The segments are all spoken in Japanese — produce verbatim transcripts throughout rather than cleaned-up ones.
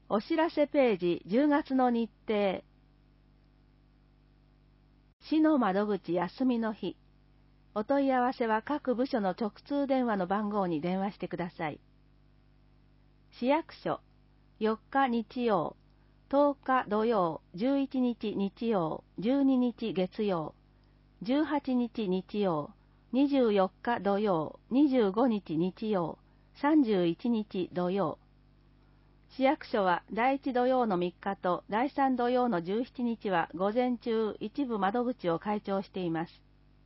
お知らせページじゅうがつの日程。市の窓口休みの日。お問い合わせは各部署の直通電話の番号に電話してください。市役所、よっか日曜、とおか土曜、じゅういちにち日曜、じゅうににち月曜、じゅうはちにち日曜、にじゅうよっか土曜、にじゅうごにち日曜、さんじゅういちにち土曜。市役所はだいいち土曜のみっかとだいさん土曜のじゅうしちにちは午前中一部窓口を開庁しています。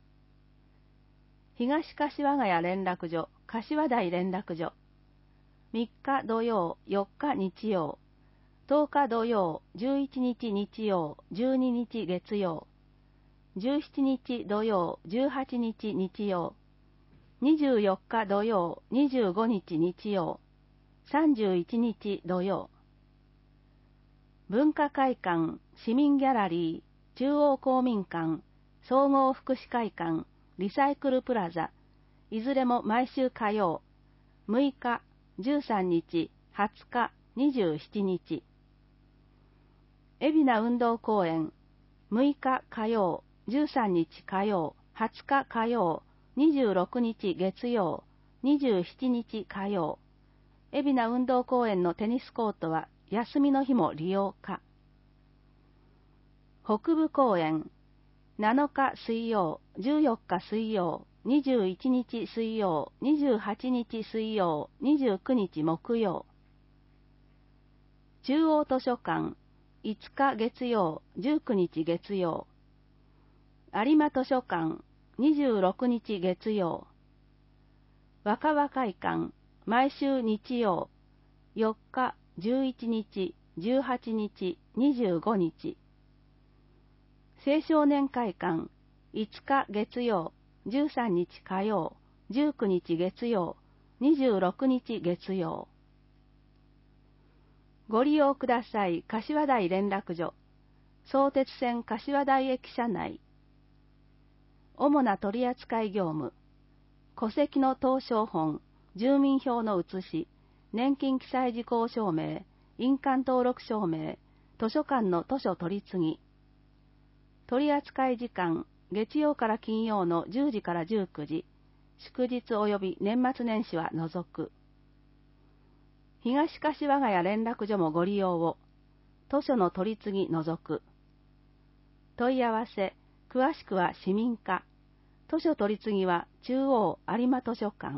東柏ヶ谷連絡所、柏台連絡所。みっか土曜、よっか日曜、とおか土曜、じゅういちにち日曜、じゅうににち月曜、じゅうしちにち土曜、じゅうはちにち日曜、にじゅうよっか土曜、にじゅうごにち日曜、さんじゅういちにち土曜。文化会館、市民ギャラリー、中央公民館、総合福祉会館、リサイクルプラザ、いずれも毎週火曜、むいか、じゅうさんにち、はつか、にじゅうしちにち。海老名運動公園、むいか火曜、じゅうさんにち火曜、はつか火曜、にじゅうろくにち月曜、にじゅうしちにち火曜。海老名運動公園のテニスコートは休みの日も利用可。北部公園、なのか水曜、じゅうよっか水曜、にじゅういちにち水曜、にじゅうはちにち水曜、にじゅうくにち木曜。中央図書館、いつか月曜、じゅうくにち月曜。有馬図書館、にじゅうろくにち月曜。若葉会館、毎週日曜、よっか、じゅういちにち、じゅうはちにち、にじゅうごにち。青少年会館、いつか月曜、じゅうさんにち火曜、じゅうくにち月曜、にじゅうろくにち月曜。ご利用ください。柏台連絡所、相鉄線柏台駅舎内。主な取扱業務、戸籍の謄商本、住民票の写し、年金記載事項証明、印鑑登録証明、図書館の図書取り次ぎ。取扱時間、月曜から金曜のじゅうじからじゅうくじ、祝日及び年末年始は除く。東柏ヶ谷連絡所もご利用を。図書の取り次ぎ除く。問い合わせ、詳しくは市民課。図書取り次ぎは中央有馬図書館。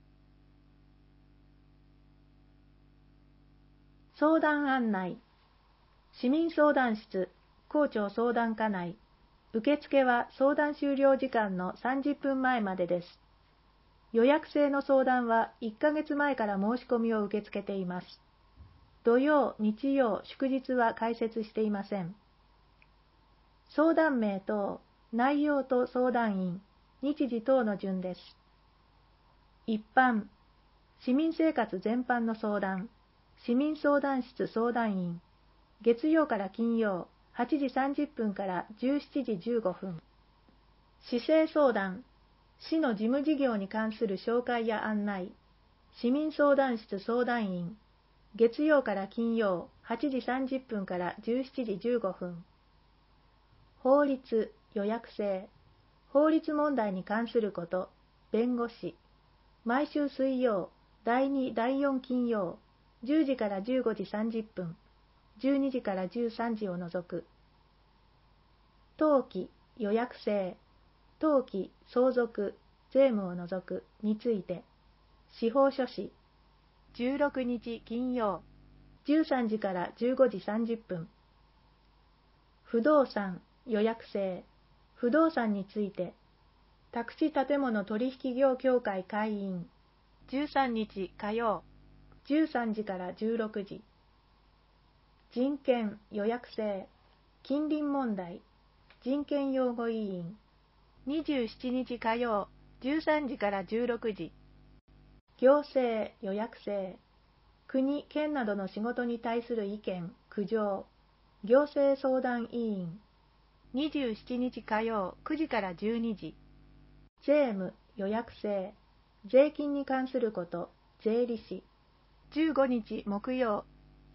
相談案内。市民相談室、校長相談課内。受付は相談終了時間のさんじゅっぷんまえまでです。予約制の相談はいっかげつまえから申し込みを受け付けています。土曜、日曜、祝日は開設していません。相談名等、内容と相談員、日時等の順です。一般、市民生活全般の相談、市民相談室相談員、月曜から金曜、はちじさんじゅっぷんからじゅうしちじじゅうごふん。市政相談、市の事務事業に関する紹介や案内、市民相談室相談員、月曜から金曜、はちじさんじゅっぷんからじゅうしちじじゅうごふん。法律、予約制、法律問題に関すること、弁護士、毎週水曜、だいに、だいよん金曜、じゅうじからじゅうごじさんじゅっぷん、じゅうにじからじゅうさんじを除く。登記、予約制、登記、相続、税務を除くについて、司法書士、じゅうろくにち金曜、じゅうさんじからじゅうごじさんじゅっぷん。不動産、予約制、不動産について、宅地建物取引業協会会員、じゅうさんにち火曜、じゅうさんじからじゅうろくじ。人権、予約制、近隣問題、人権擁護委員、にじゅうしちにち火曜、じゅうさんじからじゅうろくじ。行政、予約制、国、県などの仕事に対する意見、苦情、行政相談委員、にじゅうしちにち火曜、くじからじゅうにじ。税務、予約制、税金に関すること、税理士、じゅうごにち木曜、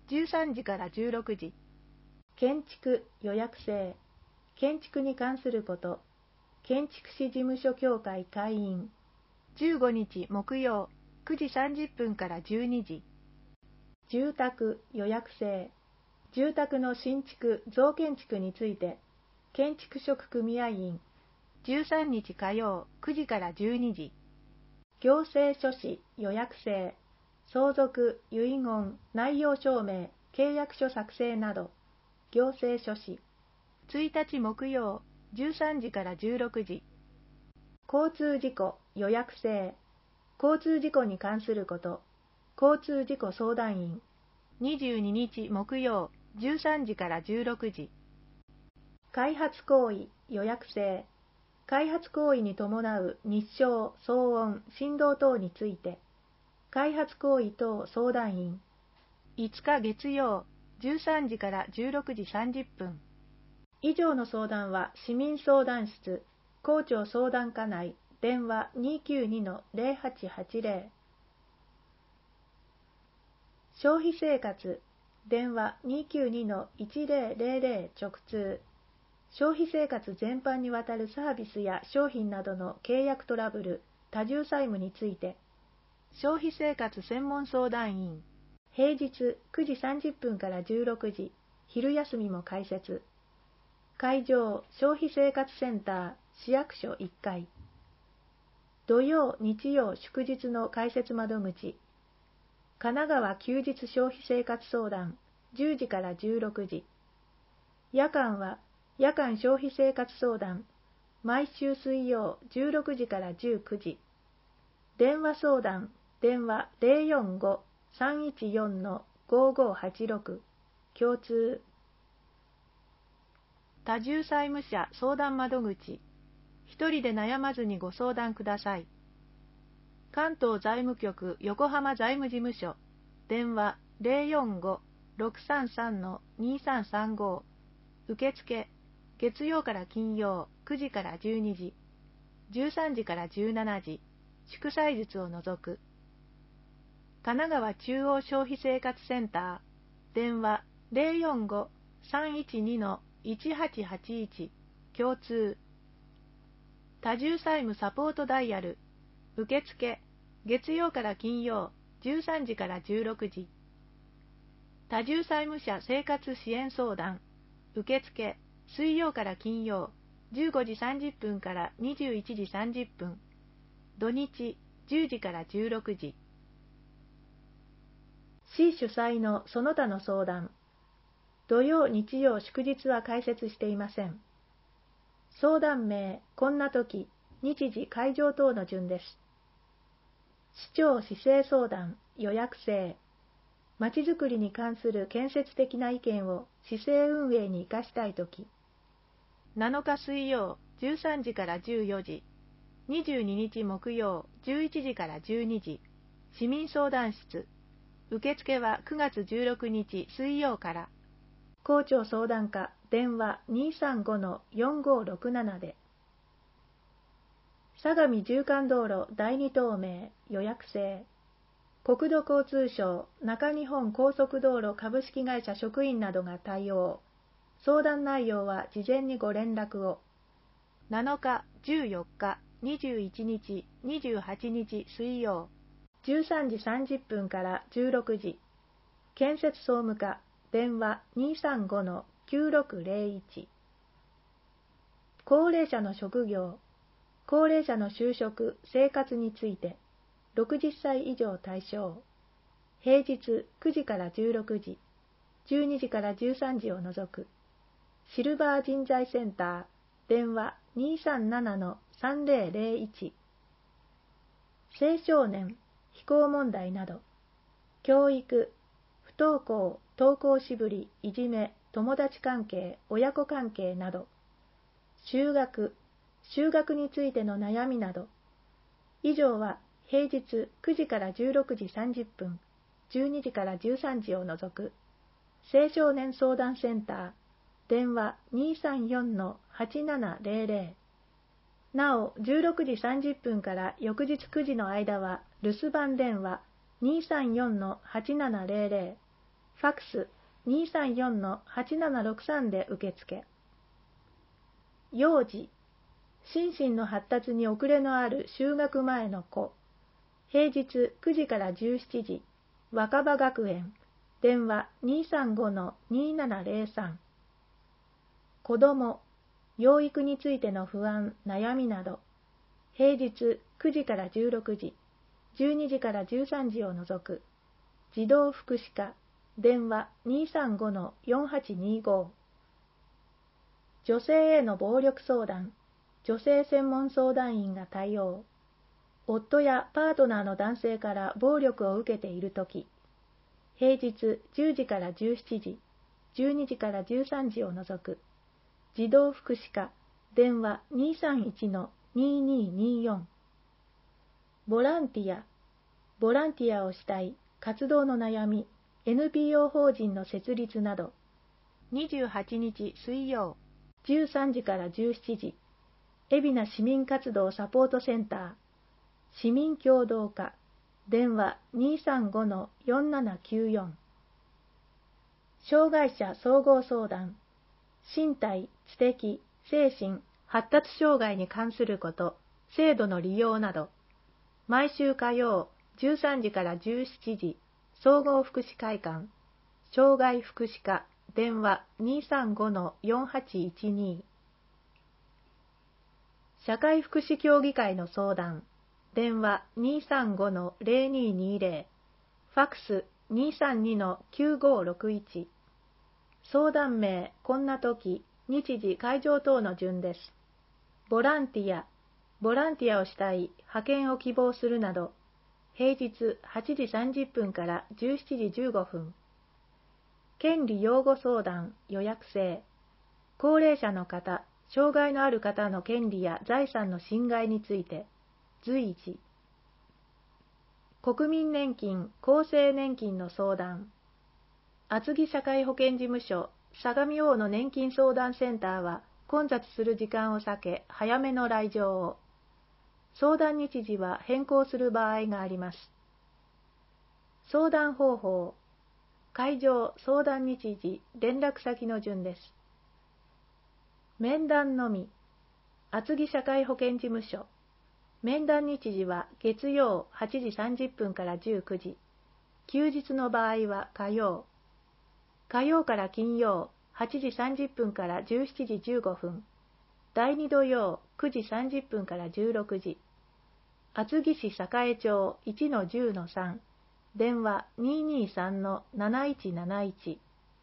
じゅうさんじからじゅうろくじ。建築予約制。建築に関すること。建築士事務所協会会員。じゅうごにち木曜くじさんじゅっぷんからじゅうにじ。住宅予約制。住宅の新築・増建築について、建築職組合員。じゅうさんにち火曜くじからじゅうにじ。行政書士予約制。相続、遺言、内容証明、契約書作成など、行政書士。ついたち木曜じゅうさんじからじゅうろくじ。交通事故予約制。交通事故に関すること。交通事故相談員。にじゅうににち木曜じゅうさんじからじゅうろくじ。開発行為予約制。開発行為に伴う日照、騒音、振動等について、開発行為等相談員。いつか月曜じゅうさんじからじゅうろくじさんじゅっぷん。以上の相談は市民相談室、校長相談課内、電話 にきゅうにのゼロはちはちゼロ。消費生活、電話 にきゅうにのいちゼロゼロゼロ 直通。消費生活全般にわたるサービスや商品などの契約トラブル、多重債務について、消費生活専門相談員。平日くじさんじゅっぷんからじゅうろくじ、昼休みも開設。会場、消費生活センター、市役所いっかい。土曜、日曜、祝日の開設窓口。神奈川休日消費生活相談、じゅうじからじゅうろくじ。夜間は、夜間消費生活相談、毎週水曜じゅうろくじからじゅうくじ。電話相談、電話 ゼロよんご さんいちよん ごごはちろく、共通。多重債務者相談窓口。一人で悩まずにご相談ください。関東財務局横浜財務事務所、電話 ゼロよんご ろくさんさん にさんさんご、受付、月曜から金曜くじからじゅうにじ、じゅうさんじからじゅうしちじ、祝祭日を除く。神奈川中央消費生活センター、電話 ゼロよんご さんいちに いちはちはちいち、共通。多重債務サポートダイヤル、受付、月曜から金曜じゅうさんじからじゅうろくじ。多重債務者生活支援相談、受付、水曜から金曜じゅうごじさんじゅっぷんからにじゅういちじさんじゅっぷん、土日じゅうじからじゅうろくじ。市主催のその他の相談。土曜、日曜、祝日は開設していません。相談名、こんな時、日時、会場等の順です。市長市政相談、予約制。まちづくりに関する建設的な意見を市政運営に生かしたいとき。なのか水曜じゅうさんじからじゅうよじ、にじゅうににち木曜じゅういちじからじゅうにじ、市民相談室。受付はくがつじゅうろくにち水曜から。校長相談課、電話 にさんごのよんごろくなな で。相模縦貫道路だいに東名予約制。国土交通省中日本高速道路株式会社職員などが対応。相談内容は事前にご連絡を。なのか、じゅうよっか、にじゅういちにち、にじゅうはちにち水曜、じゅうさんじさんじゅっぷんからじゅうろくじ。建設総務課、電話 にさんごのきゅうろくゼロいち。高齢者の職業、高齢者の就職、生活について、ろくじゅっさい以上対象。平日くじからじゅうろくじ、じゅうにじからじゅうさんじを除く。シルバー人材センター、電話 にさんななのさんぜろゼロいち。青少年、非行問題など。教育、不登校、登校しぶり、いじめ、友達関係、親子関係など。就学、就学についての悩みなど。以上は平日くじからじゅうろくじさんじゅっぷん、じゅうにじからじゅうさんじを除く。青少年相談センター、電話 にさんよんのはちななゼロゼロ。なお、じゅうろくじさんじゅっぷんから翌日くじの間は留守番電話 にさんよんのはちななゼロゼロ。 ファックス にーさんよんのはちななろくさん で受付。幼児、心身の発達に遅れのある就学前の子。平日くじからじゅうしちじ、若葉学園、電話 にーさんごのにーななぜろさん。子供、養育についての不安、悩みなど、平日くじからじゅうろくじ、じゅうにじからじゅうさんじを除く、児童福祉課、電話 にーさんごのよんはちにーご。女性への暴力相談、女性専門相談員が対応。夫やパートナーの男性から暴力を受けているとき、平日じゅうじからじゅうしちじ、じゅうにじからじゅうさんじを除く、児童福祉課、電話 にーさんいちのにーにーにーよん。ボランティア、ボランティアをしたい、活動の悩み、エヌピーオー 法人の設立など、にじゅうはちにち水曜、じゅうさんじからじゅうしちじ、海老名市民活動サポートセンター、市民協働課、電話 にーさんごのよんななきゅうよん。障害者総合相談、身体、知的、精神、発達障害に関すること、制度の利用など、毎週火曜じゅうさんじからじゅうしちじ、総合福祉会館、障害福祉課、電話 にーさんごのよんはちいちに。社会福祉協議会の相談、電話 にーさんごのぜろにーにーぜろ、ファックス にーさんにのきゅうごろくいち。相談名、こんな時、日時、会場等の順です。ボランティア、ボランティアをしたい、派遣を希望するなど、平日はちじさんじゅっぷんからじゅうしちじじゅうごふん。権利擁護相談、予約制。高齢者の方、障害のある方の権利や財産の侵害について、随時。国民年金、厚生年金の相談。厚木社会保険事務所、相模大野年金相談センターは、混雑する時間を避け、早めの来場を。相談日時は変更する場合があります。相談方法。会場、相談日時、連絡先の順です。面談のみ。厚木社会保険事務所。面談日時は月曜はちじさんじゅっぷんからじゅうくじ。休日の場合は火曜。火曜から金曜はちじさんじゅっぷんからじゅうしちじじゅうごふん。だいに土曜くじさんじゅっぷんからじゅうろくじ。厚木市栄町 いちのじゅうのさん。電話 にーにーさんのなないちなないち。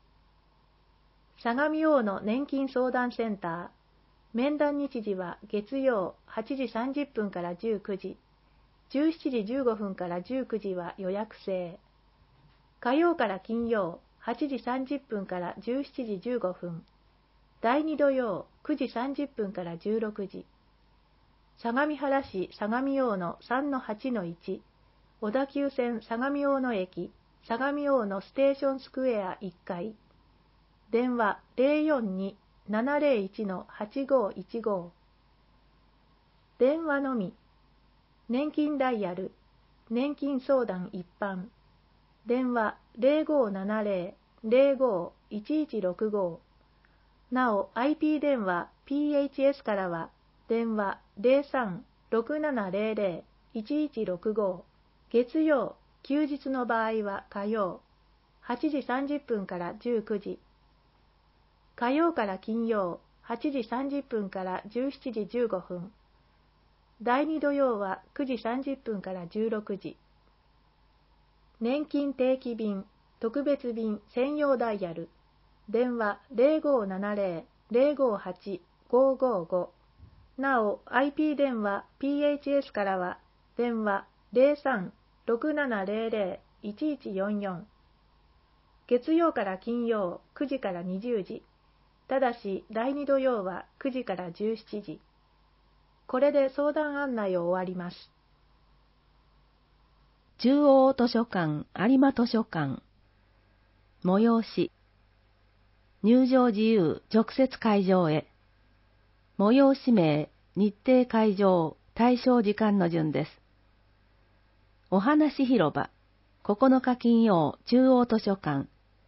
相模大野年金相談センター。面談日時は月曜はちじさんじゅっぷんからじゅうくじ。じゅうしちじじゅうごふんからじゅうくじは予約制。火曜から金曜はちじさんじゅっぷんからじゅうしちじじゅうごふん。だいに土曜くじさんじゅっぷんからじゅうろくじ。相模原市相模大野 さんのはちのいち。小田急線相模大野駅、相模大野ステーションスクエアいっかい。電話 ぜろよんにーななぜろいちのはちごいちご。電話のみ。年金ダイヤル、年金相談一般。電話 ぜろごななぜろ ぜろご いちいちろくご。なお アイピー 電話 ピーエイチエス からは電話 ぜろさんろくななぜろぜろいちいちろくご。月曜、休日の場合は火曜、はちじさんじゅっぷんからじゅうくじ。火曜から金曜、はちじさんじゅっぷんからじゅうしちじじゅうごふん。だいに土曜はくじさんじゅっぷんからじゅうろくじ。年金定期便、特別便専用ダイヤル。電話 ぜろごななぜろ ぜろごはち ごごご。なお アイピー 電話 ピーエイチエス からは電話 ぜろさんろくななぜろぜろいちいちよんよん。月曜から金曜くじからにじゅうじ。ただしだいに土曜はくじからじゅうしちじ。これで相談案内を終わります。 中央図書館、有馬図書館。催し。入場自由、直接会場へ。催し名、日程会場、対象時間の順です。お話広場、ここのか金曜、中央図書館。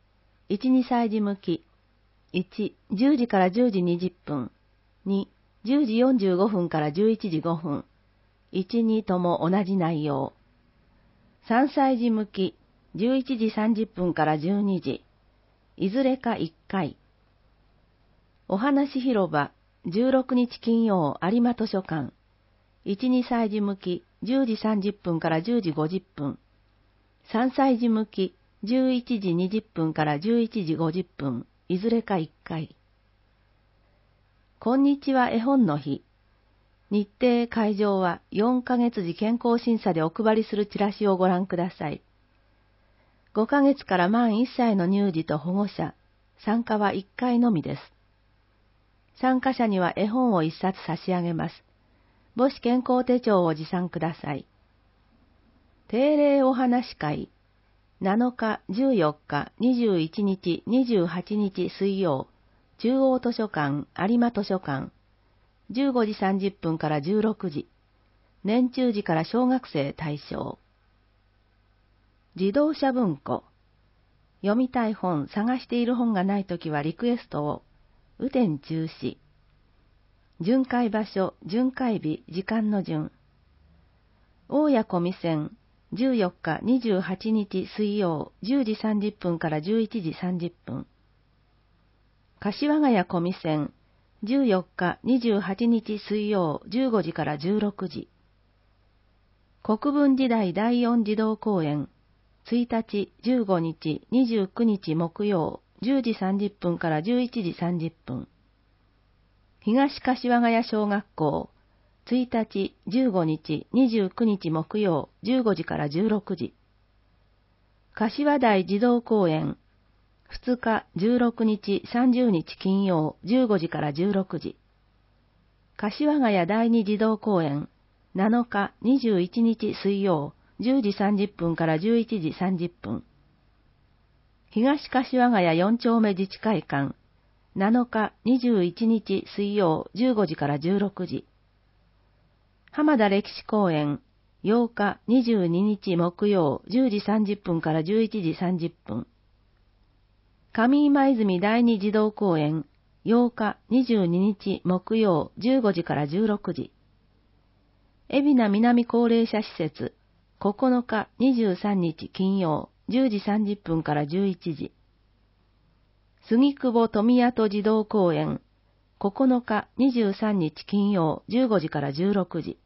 いち、にさい児向き。いち、じゅうじからじゅうじにじゅっぷん。に、じゅうじよんじゅうごふんからじゅういちじごふん。いち、にとも同じ内容。さんさい児向き。じゅういちじさんじゅっぷんからじゅうにじ。いずれかいっかい。お話広場。じゅうろくにち金曜有馬図書館。いち、にさい児向き。じゅうじさんじゅっぷんからじゅうじごじゅっぷん。さんさい児向き。じゅういちじにじゅっぷんからじゅういちじごじゅっぷん。いずれかいっかい。こんにちは絵本の日。日程会場はよんかげつ時健康審査でお配りするチラシをご覧ください。ごかげつから満いっさいの乳児と保護者、参加はいっかいのみです。参加者には絵本をいっさつ差し上げます。母子健康手帳を持参ください。定例お話会。なのか、じゅうよっか、にじゅういちにち、にじゅうはちにち水曜、中央図書館、有馬図書館。じゅうごじさんじゅっぷんからじゅうろくじ。年中時から小学生対象。自動車文庫。読みたい本、探している本がないときはリクエストを。雨天中止。巡回場所、巡回日、時間の順。大谷小見線、じゅうよっか、にじゅうはちにち水曜、じゅうじさんじゅっぷんからじゅういちじさんじゅっぷん。柏ヶ谷小見線、じゅうよっか、にじゅうはちにち水曜、じゅうごじからじゅうろくじ。国分時代だいよん児童公園、いちにち、じゅうごにち、にじゅうくにち木曜、じゅうじさんじゅっぷんからじゅういちじさんじゅっぷん。東柏ヶ谷小学校、いちにち、じゅうごにち、にじゅうくにち木曜、じゅうごじからじゅうろくじ。柏台児童公園、ふつか、じゅうろくにち、さんじゅうにち金曜、じゅうごじからじゅうろくじ。柏ヶ谷第二児童公園、なのか、にじゅういちにち水曜、じゅうじさんじゅっぷんからじゅういちじさんじゅっぷん。東柏ヶ谷よん丁目自治会館、なのか、にじゅういちにち水曜、じゅうごじからじゅうろくじ。浜田歴史公園、ようか、にじゅうににち木曜、じゅうじさんじゅっぷんからじゅういちじさんじゅっぷん。上今泉第二児童公園、ようか、にじゅうににち木曜、じゅうごじからじゅうろくじ。海老名南高齢者施設、ここのか、にじゅうさんにち金曜、じゅうじさんじゅっぷんからじゅういちじ。杉久保富谷児童公園、ここのか、にじゅうさんにち金曜、じゅうごじからじゅうろくじ。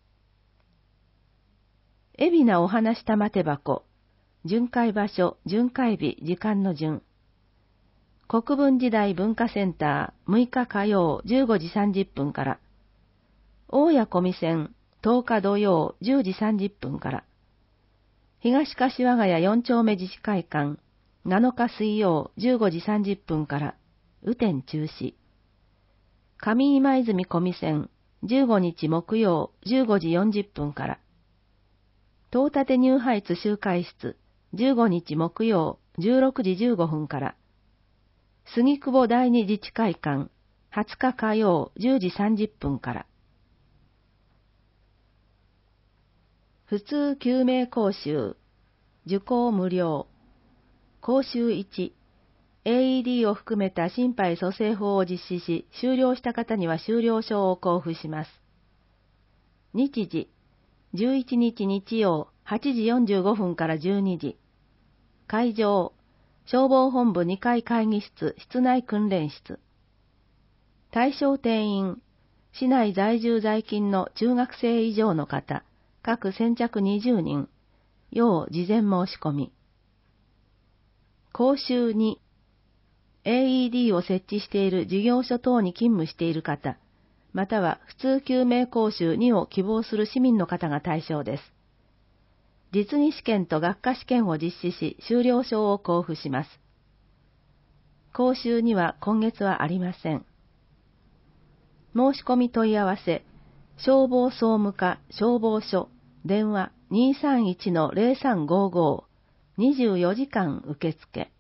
海老名お話玉手箱、巡回場所、巡回日、時間の順。国分時代文化センター、むいか火曜、じゅうごじさんじゅっぷんから。大谷小見線、とおか土曜、じゅうじさんじゅっぷんから。東柏ヶ谷よん丁目自治会館、なのか水曜、じゅうごじさんじゅっぷんから。雨天中止。上今泉小見線、じゅうごにち木曜、じゅうごじよんじゅっぷんから。東立ニューハイツ集会室、じゅうごにち木曜、じゅうろくじじゅうごふんから。杉久保第二自治会館、はつか火曜、じゅうじさんじゅっぷんから。普通救命講習、受講無料。講習いち、エーイーディー を含めた心肺蘇生法を実施し、終了した方には終了証を交付します。日時、じゅういちにち日曜、はちじよんじゅうごふんからじゅうにじ。会場、消防本部にかい会議室、室内訓練室。対象定員、市内在住在勤の中学生以上の方、各先着にじゅうにん、要事前申し込み。講習に、エーイーディー を設置している事業所等に勤務している方、または普通救命講習にを希望する市民の方が対象です。実技試験と学科試験を実施し、修了証を交付します。講習には今月はありません。申し込み問い合わせ、消防総務課消防署、電話 にーさんいちのゼロさんごご、にじゅうよじかん受付。